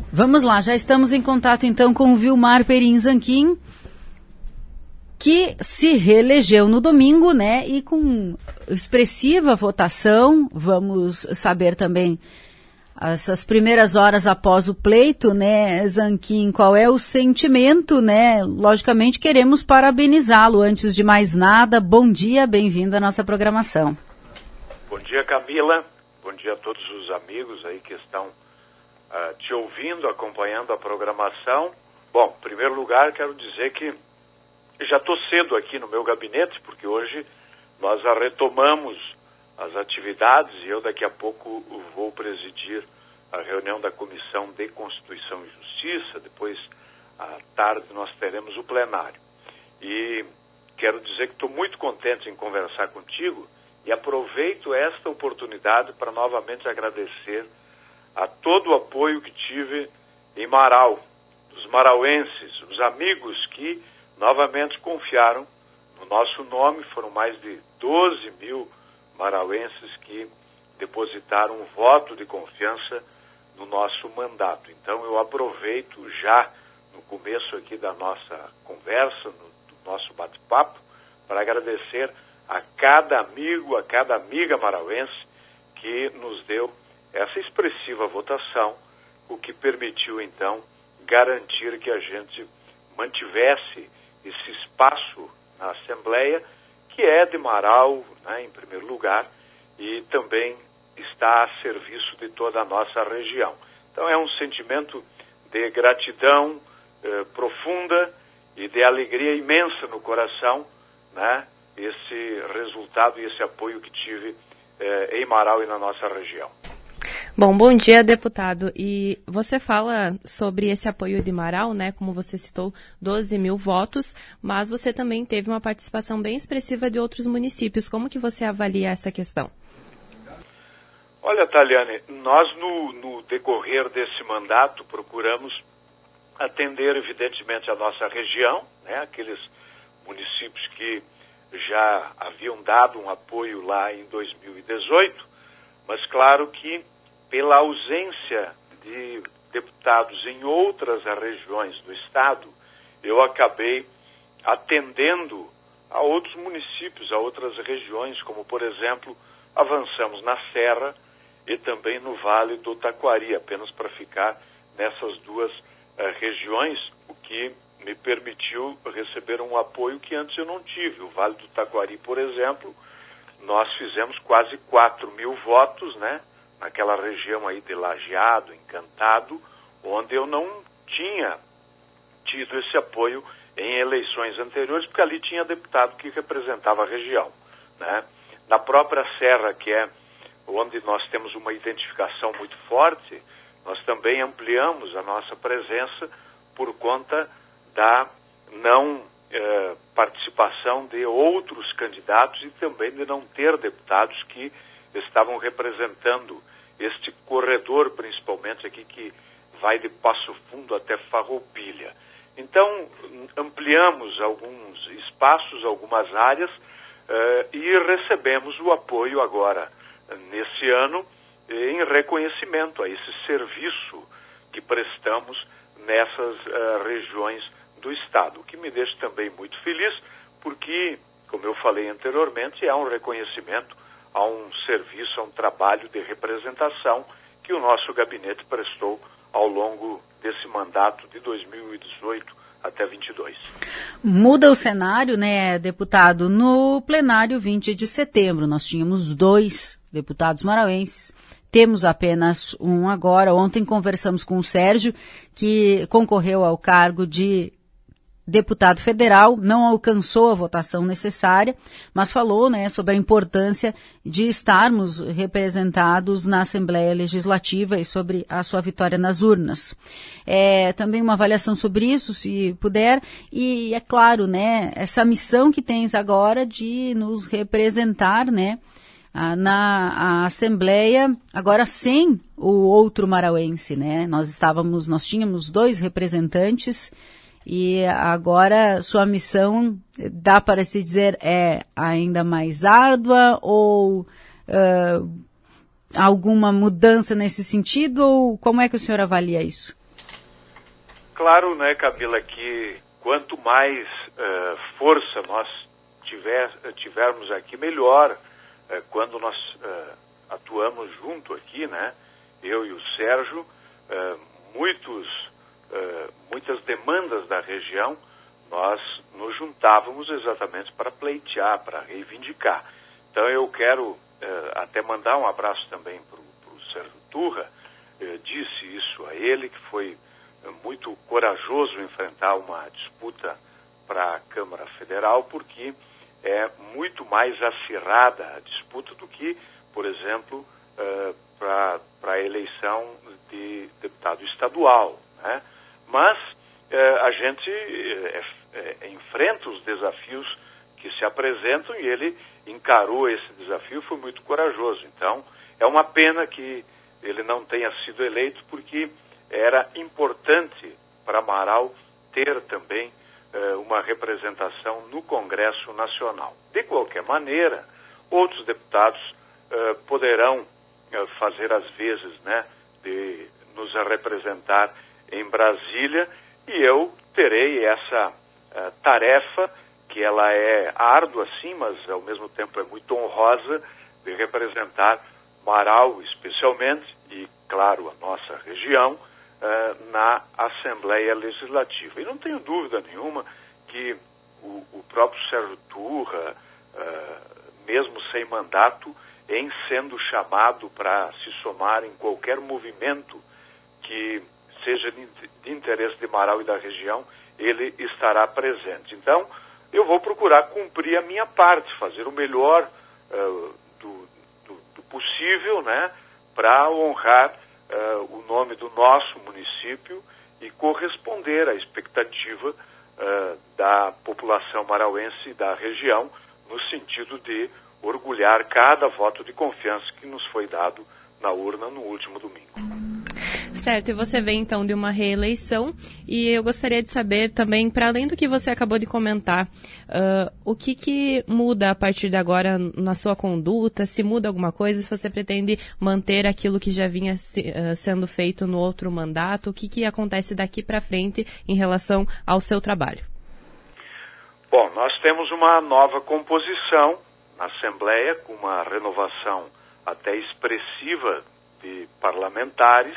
Vamos lá, já estamos em contato então com o Vilmar Perim Zanquim, que se reelegeu no domingo, né, e com expressiva votação. Vamos saber também essas primeiras horas após o pleito, né, Zanquim, qual é o sentimento, né? Logicamente queremos parabenizá-lo antes de mais nada. Bom dia, bem-vindo à nossa programação. Bom dia, Camila. Bom dia a todos os amigos aí que estão te ouvindo, acompanhando a programação. Bom, em primeiro lugar, quero dizer que já estou cedo aqui no meu gabinete, porque hoje nós retomamos as atividades e eu daqui a pouco vou presidir a reunião da Comissão de Constituição e Justiça. Depois, à tarde, nós teremos o plenário. E quero dizer que estou muito contente em conversar contigo e aproveito esta oportunidade para novamente agradecer a todo o apoio que tive em Marau, dos marauenses, os amigos que novamente confiaram no nosso nome. Foram mais de 12 mil marauenses que depositaram um voto de confiança no nosso mandato. Então eu aproveito já no começo aqui da nossa conversa, do nosso bate-papo, para agradecer a cada amigo, a cada amiga marauense que nos deu essa expressiva votação, o que permitiu, então, garantir que a gente mantivesse esse espaço na Assembleia, que é de Marau, né, em primeiro lugar, e também está a serviço de toda a nossa região. Então é um sentimento de gratidão profunda e de alegria imensa no coração, né, esse resultado e esse apoio que tive em Marau e na nossa região. Bom dia, deputado. E você fala sobre esse apoio de Marau, né? Como você citou, 12 mil votos, mas você também teve uma participação bem expressiva de outros municípios. Como que você avalia essa questão? Olha, Taliane, nós no decorrer desse mandato procuramos atender, evidentemente, a nossa região, né? Aqueles municípios que já haviam dado um apoio lá em 2018, mas claro que pela ausência de deputados em outras regiões do estado, eu acabei atendendo a outros municípios, a outras regiões, como, por exemplo, avançamos na Serra e também no Vale do Taquari, apenas para ficar nessas duas regiões, o que me permitiu receber um apoio que antes eu não tive. O Vale do Taquari, por exemplo, nós fizemos quase 4 mil votos, né? Naquela região aí de Lajeado, Encantado, onde eu não tinha tido esse apoio em eleições anteriores, porque ali tinha deputado que representava a região, né? Na própria Serra, que é onde nós temos uma identificação muito forte, nós também ampliamos a nossa presença por conta da não participação de outros candidatos e também de não ter deputados que estavam representando este corredor, principalmente aqui, que vai de Passo Fundo até Farroupilha. Então, ampliamos alguns espaços, algumas áreas, e recebemos o apoio agora, nesse ano, em reconhecimento a esse serviço que prestamos nessas regiões do estado, o que me deixa também muito feliz, porque, como eu falei anteriormente, é um reconhecimento a um serviço, a um trabalho de representação que o nosso gabinete prestou ao longo desse mandato de 2018 até 22. Muda o cenário, né, deputado? No plenário 20 de setembro, nós tínhamos 2 deputados marauenses, temos apenas um agora. Ontem conversamos com o Sérgio, que concorreu ao cargo de deputado federal, não alcançou a votação necessária, mas falou, né, sobre a importância de estarmos representados na Assembleia Legislativa e sobre a sua vitória nas urnas. Também uma avaliação sobre isso, se puder, e é claro, né, essa missão que tens agora de nos representar, né, na Assembleia, agora sem o outro marauense, né, nós tínhamos 2 representantes. E agora sua missão, dá para se dizer, é ainda mais árdua ou alguma mudança nesse sentido? Ou como é que o senhor avalia isso? claro, né, Camila, que quanto mais força nós tivermos aqui, melhor. Quando nós atuamos junto aqui, né, eu e o Sérgio, muitas demandas da região, nós nos juntávamos exatamente para pleitear, para reivindicar. Então eu quero até mandar um abraço também para o Sérgio Turra. Disse isso a ele, que foi muito corajoso enfrentar uma disputa para a Câmara Federal, porque é muito mais acirrada a disputa do que, por exemplo, para a eleição de deputado estadual, né? Mas a gente enfrenta os desafios que se apresentam e ele encarou esse desafio, foi muito corajoso. Então, é uma pena que ele não tenha sido eleito, porque era importante para Marau ter também uma representação no Congresso Nacional. De qualquer maneira, outros deputados poderão fazer as vezes, né, de nos representar em Brasília, e eu terei essa tarefa, que ela é árdua sim, mas ao mesmo tempo é muito honrosa, de representar Marau especialmente, e claro, a nossa região, na Assembleia Legislativa. E não tenho dúvida nenhuma que o próprio Sérgio Turra, mesmo sem mandato, em sendo chamado para se somar em qualquer movimento que seja de interesse de Marau e da região, ele estará presente. Então, eu vou procurar cumprir a minha parte, fazer o melhor do possível, né, para honrar o nome do nosso município e corresponder à expectativa da população marauense e da região, no sentido de orgulhar cada voto de confiança que nos foi dado na urna no último domingo. Certo, e você vem então de uma reeleição, e eu gostaria de saber também, para além do que você acabou de comentar, o que muda a partir de agora na sua conduta, se muda alguma coisa, se você pretende manter aquilo que já vinha sendo feito no outro mandato, o que acontece daqui para frente em relação ao seu trabalho? Bom, nós temos uma nova composição na Assembleia, com uma renovação até expressiva de parlamentares.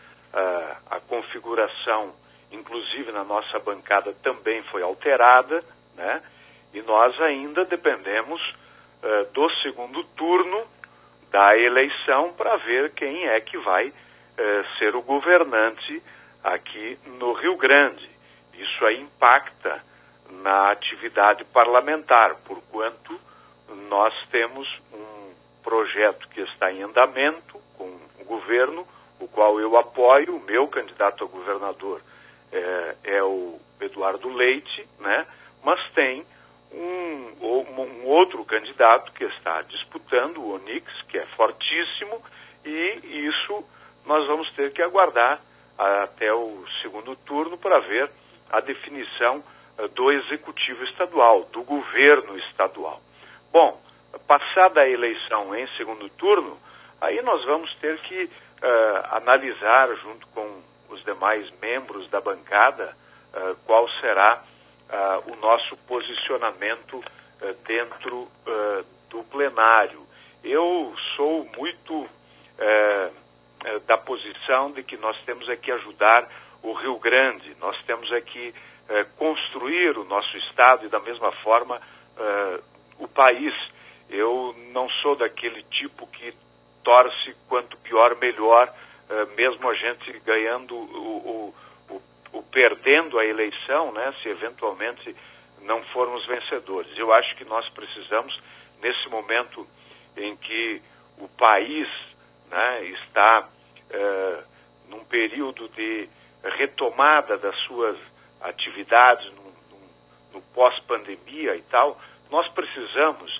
A configuração, inclusive na nossa bancada, também foi alterada, né? E nós ainda dependemos do segundo turno da eleição para ver quem é que vai ser o governante aqui no Rio Grande. Isso aí impacta na atividade parlamentar, porquanto nós temos um projeto que está em andamento com o governo, o qual eu apoio. O meu candidato a governador é o Eduardo Leite, né? Mas tem um outro candidato que está disputando, o Onix, que é fortíssimo, e isso nós vamos ter que aguardar até o segundo turno para ver a definição do Executivo Estadual, do governo estadual. Bom, passada a eleição em segundo turno, aí nós vamos ter que analisar, junto com os demais membros da bancada, qual será o nosso posicionamento dentro do plenário. Eu sou muito da posição de que nós temos que ajudar o Rio Grande, nós temos que construir o nosso estado e, da mesma forma, o país. Eu não sou daquele tipo que torce quanto pior, melhor, mesmo a gente ganhando perdendo a eleição, né, se eventualmente não formos vencedores. Eu acho que nós precisamos, nesse momento em que o país, né, está num período de retomada das suas atividades, no pós-pandemia e tal, nós precisamos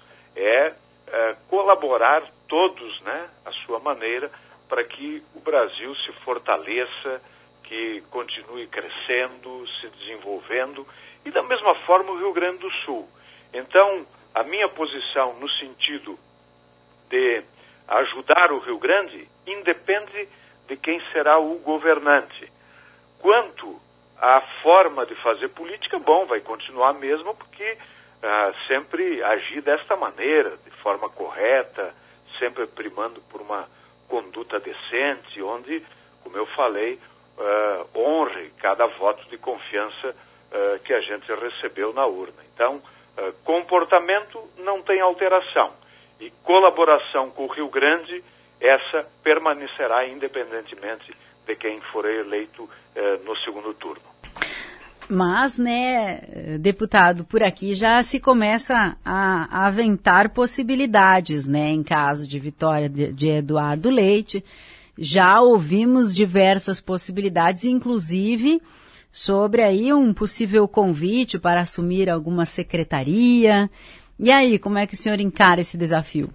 colaborar todos, né, à sua maneira, para que o Brasil se fortaleça, que continue crescendo, se desenvolvendo, e da mesma forma o Rio Grande do Sul. Então, a minha posição no sentido de ajudar o Rio Grande independe de quem será o governante. Quanto a forma de fazer política, bom, vai continuar a mesma, porque sempre agir desta maneira, de forma correta, sempre primando por uma conduta decente, onde, como eu falei, honre cada voto de confiança que a gente recebeu na urna. Então, comportamento não tem alteração. E colaboração com o Rio Grande, essa permanecerá independentemente de quem for eleito no segundo turno. Mas, né, deputado, por aqui já se começa a aventar possibilidades, né, em caso de vitória de Eduardo Leite. Já ouvimos diversas possibilidades, inclusive sobre aí um possível convite para assumir alguma secretaria. E aí, como é que o senhor encara esse desafio?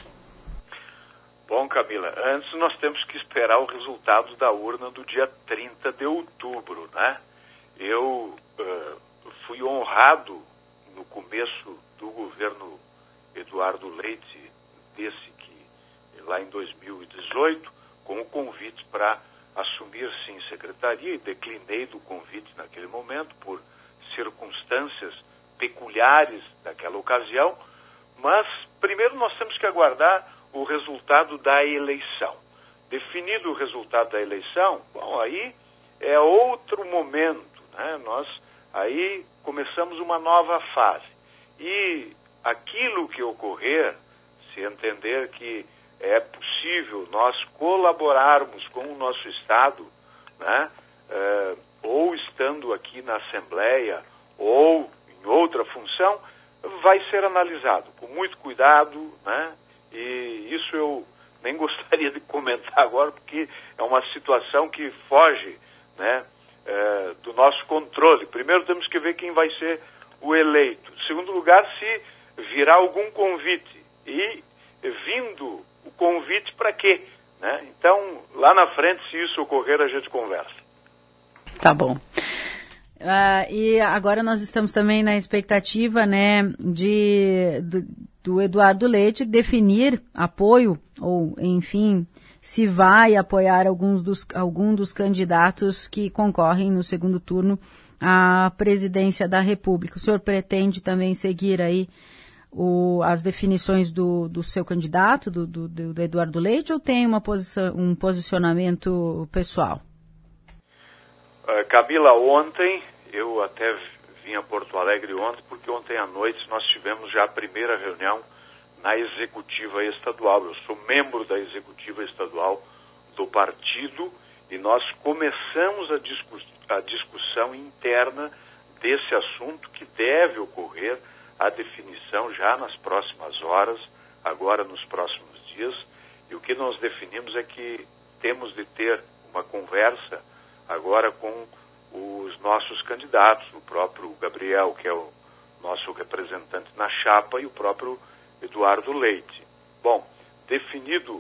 Bom, Camila, antes nós temos que esperar o resultado da urna do dia 30 de outubro, né? Eu fui honrado no começo do governo Eduardo Leite, lá em 2018, com o convite para assumir, sim, secretaria, e declinei do convite naquele momento por circunstâncias peculiares daquela ocasião, mas primeiro nós temos que aguardar o resultado da eleição. Definido o resultado da eleição, bom, aí é outro momento, né? Nós aí começamos uma nova fase. E aquilo que ocorrer, se entender que é possível nós colaborarmos com o nosso Estado, né? Ou estando aqui na Assembleia, ou em outra função, vai ser analisado com muito cuidado, né? E isso eu nem gostaria de comentar agora, porque é uma situação que foge, né, do nosso controle. Primeiro temos que ver quem vai ser o eleito. Em segundo lugar, se virá algum convite. E vindo o convite para quê? Né? Então, lá na frente, se isso ocorrer, a gente conversa. Tá bom. E agora nós estamos também na expectativa, né, do Eduardo Leite definir apoio, ou, enfim, se vai apoiar algum dos candidatos que concorrem no segundo turno à presidência da República. O senhor pretende também seguir aí as definições do seu candidato, do Eduardo Leite, ou tem um posicionamento pessoal? Camila, ontem, eu até vim a Porto Alegre ontem, porque ontem à noite nós tivemos já a primeira reunião na Executiva Estadual. Eu sou membro da Executiva Estadual do partido e nós começamos a discussão interna desse assunto, que deve ocorrer a definição já nas próximas horas, agora nos próximos dias. E o que nós definimos é que temos de ter uma conversa agora com os nossos candidatos, o próprio Gabriel, que é o nosso representante na chapa, e o próprio Eduardo Leite. Bom, definido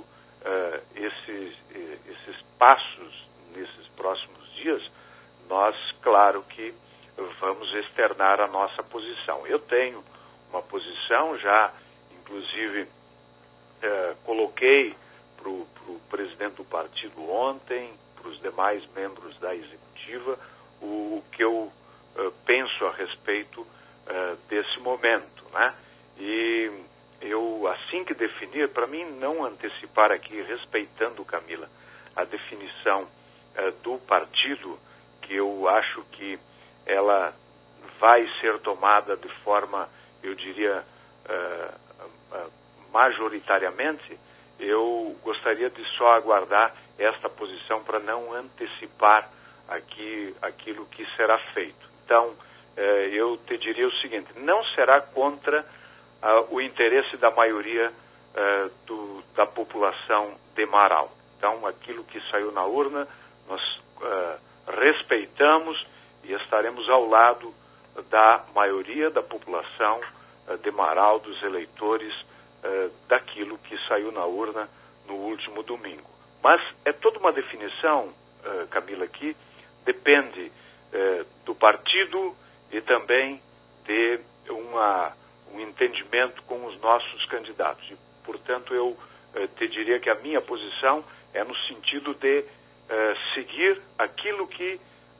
esses passos nesses próximos dias, nós, claro que vamos externar a nossa posição. Eu tenho uma posição, já inclusive coloquei para o presidente do partido ontem, para os demais membros da executiva, o que eu penso a respeito desse momento, né? E eu, assim que definir, para mim não antecipar aqui, respeitando, Camila, a definição do partido, que eu acho que ela vai ser tomada de forma, eu diria, majoritariamente, eu gostaria de só aguardar esta posição para não antecipar aqui aquilo que será feito. Então, eu te diria o seguinte: não será contra o interesse da maioria da população de Marau. Então, aquilo que saiu na urna, nós respeitamos e estaremos ao lado da maioria da população de Marau, dos eleitores, daquilo que saiu na urna no último domingo. Mas é toda uma definição, Camila, que depende do partido e também de um entendimento com os nossos candidatos. E, portanto, eu te diria que a minha posição é no sentido de seguir aquilo que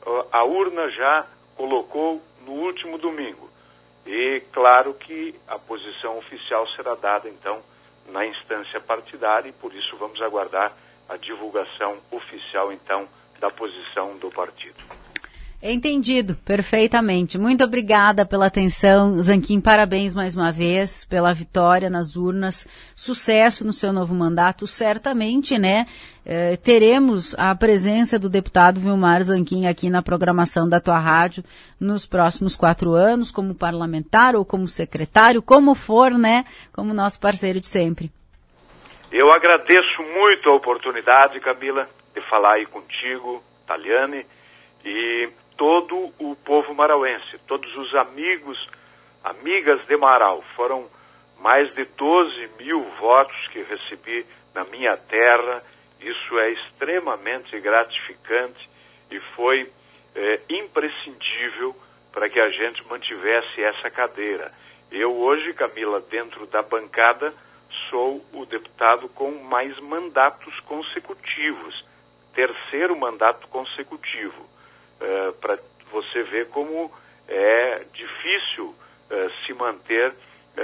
a urna já colocou no último domingo. E claro que a posição oficial será dada, então, na instância partidária, e por isso vamos aguardar a divulgação oficial, então, da posição do partido. Entendido, perfeitamente. Muito obrigada pela atenção, Zanquim. Parabéns mais uma vez pela vitória nas urnas. Sucesso no seu novo mandato. Certamente, né, teremos a presença do deputado Vilmar Zanquim aqui na programação da tua rádio nos próximos 4 anos, como parlamentar ou como secretário, como for, né, como nosso parceiro de sempre. Eu agradeço muito a oportunidade, Camila, de falar aí contigo, Taliane, e todo o povo marauense, todos os amigos, amigas de Marau. Foram mais de 12 mil votos que recebi na minha terra. Isso é extremamente gratificante e foi imprescindível para que a gente mantivesse essa cadeira. Eu hoje, Camila, dentro da bancada, sou o deputado com mais mandatos consecutivos, 3º mandato consecutivo. Para você ver como é difícil se manter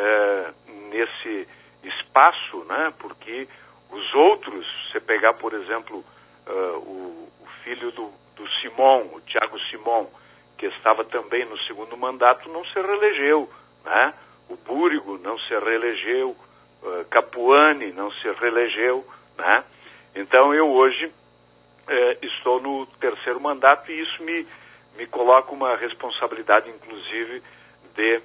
nesse espaço, né? Porque os outros, você pegar, por exemplo, o filho do Simon, o Tiago Simon, que estava também no 2º mandato, não se reelegeu, né? O Búrigo não se reelegeu, Capuani não se reelegeu, né? Então eu hoje estou no 3º mandato e isso me coloca uma responsabilidade, inclusive, de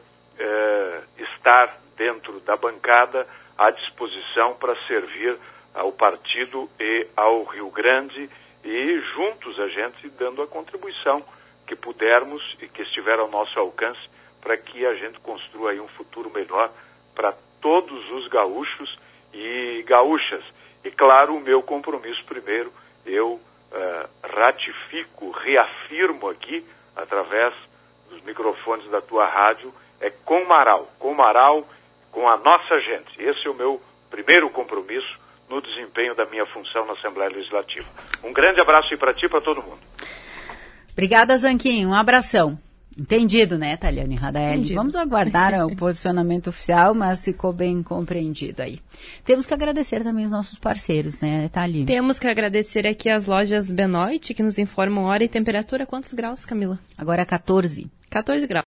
estar dentro da bancada à disposição para servir ao partido e ao Rio Grande e juntos a gente dando a contribuição que pudermos e que estiver ao nosso alcance para que a gente construa aí um futuro melhor para todos os gaúchos e gaúchas. E claro, o meu compromisso primeiro, eu ratifico, reafirmo aqui, através dos microfones da tua rádio, é com Marau, com a nossa gente. Esse é o meu primeiro compromisso no desempenho da minha função na Assembleia Legislativa. Um grande abraço aí para ti e para todo mundo. Obrigada, Zanquim. Um abração. Entendido, né, Taliane Radaelli? Vamos aguardar o posicionamento oficial, mas ficou bem compreendido aí. Temos que agradecer também os nossos parceiros, né, Thalie? Temos que agradecer aqui as lojas Benoit, que nos informam hora e temperatura. Quantos graus, Camila? Agora 14. 14 graus.